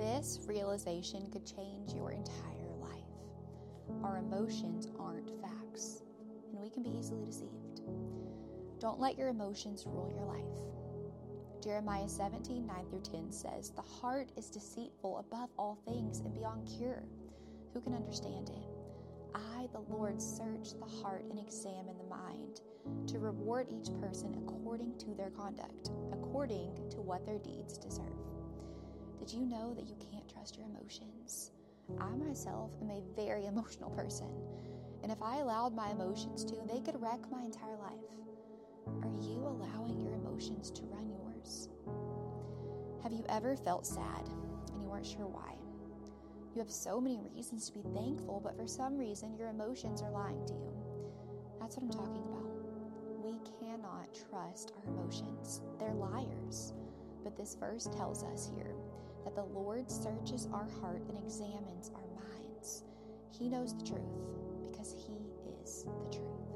This realization could change your entire life. Our emotions aren't facts, and we can be easily deceived. Don't let your emotions rule your life. Jeremiah 17:9-10 says, "The heart is deceitful above all things and beyond cure. Who can understand it? I, the Lord, search the heart and examine the mind, to reward each person according to their conduct, according to what their deeds deserve." Did you know that you can't trust your emotions? I myself am a very emotional person, and if I allowed my emotions to, they could wreck my entire life. Are you allowing your emotions to run yours? Have you ever felt sad and you weren't sure why? You have so many reasons to be thankful, but for some reason your emotions are lying to you. That's what I'm talking about. We cannot trust our emotions. They're liars. But this verse tells us here that the Lord searches our heart and examines our minds. He knows the truth.